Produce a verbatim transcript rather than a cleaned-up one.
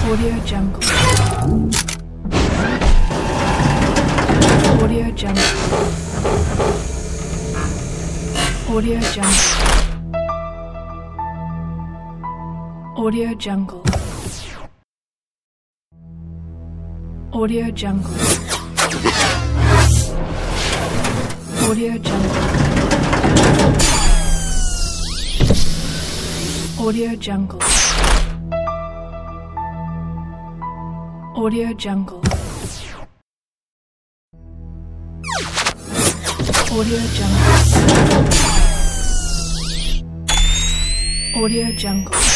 Audio Jungle. Audio Jungle. Audio Jungle. Audio Jungle. Audio Jungle. Audio Jungle. Audio Jungle. Audio Jungle. Audio Jungle. Audio Jungle.